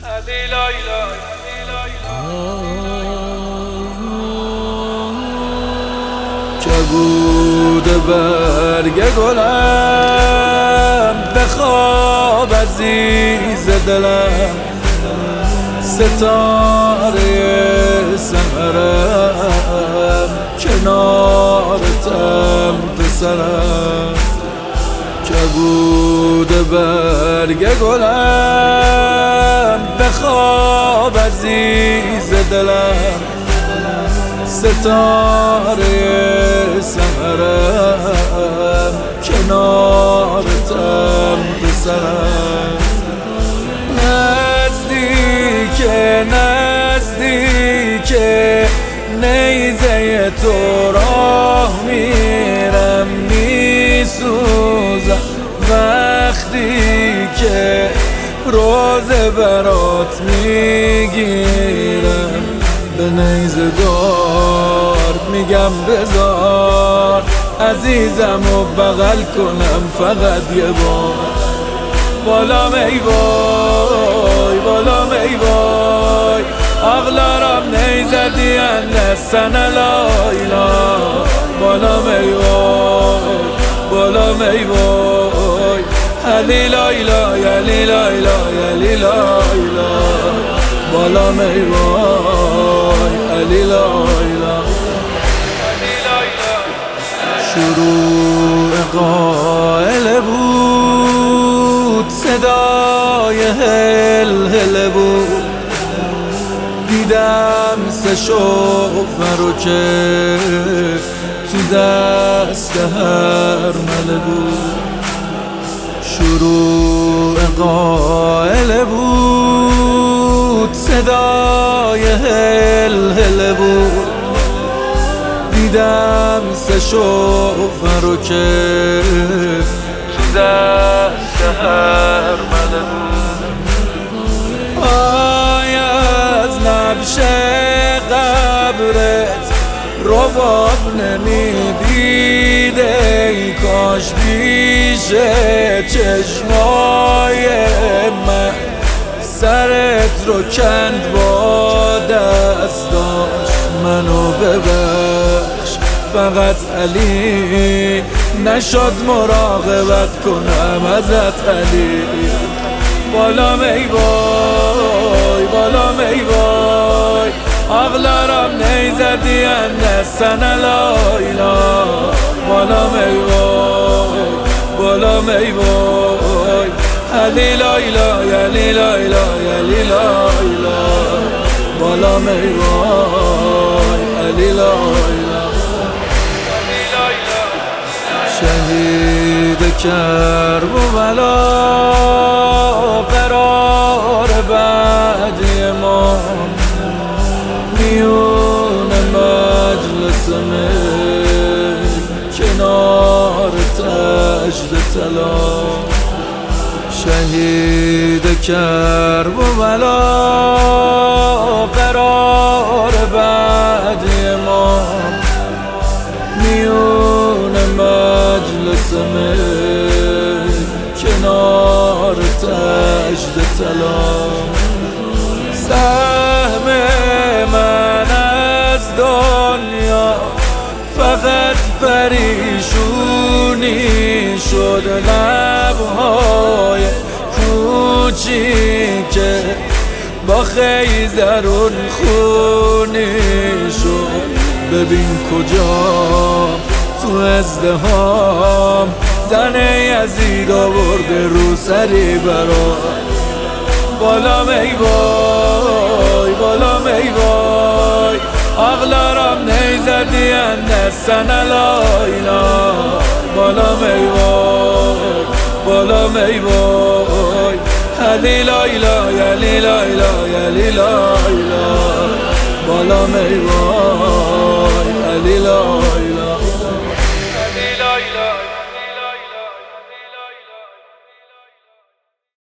کبود برگ گلم بخواب عزیز دلم، ستاره سحرم کنارتم پسرم. کبود برگ گلم بخواب عزیز دلم، ستاره سحرم کنارتم پسرم. نزدیک نیزه تو راه میرم، میسوزم وقتی که روزه برات میگیرم. به نیزه دار میگم بذار عزیزم و بغل کنم فقط یه بار. بالام ای وای بالام ای وای، ağlarım neyze diyenler sana layla. Balam ey vay balam ey vay, Ali layla Ali layla Ali layla. Balam ey vay Ali layla. شروع قائل بود، صدای هل هل بود، دیدم سه شوفر رو که تو دست هر مله بود. شروع قائل بود، صدای هل هل بود، دیدم سه شوفر رو که تو دست هر مله بود. آی از نبش قبرت رواب نمیدید، ای کاش پیش چشمای من سرت رو کند با دستاش. منو ببخش فقط علی، نشد مراقبت کنم ازت علی. بالام ای وای بالام ای وای، ağlarım neyze diyenler sana layla. Balam ey vay balam ey vay, Ali layla Ali layla Ali layla. Balam ey vay Ali layla. شهید کربلا قرار بعدی ما، میون مجلس من کنار تجد طلا. شهید کربلا قرار بعدی ما، میون مجلس من کنار تجد طلا. سهم من از دنیا فقط پریشونی شد، لبهای کوچیک با خیزرون خونی شد. ببین کجا تو ازدهام زن یزید آورده رو سری برا. بالام ای vay balam ey vay, ağlarım neyze diyenler sana layla. Balam ey vay balam ey vay, Ali layla Ali layla Ali layla. Balam ey vay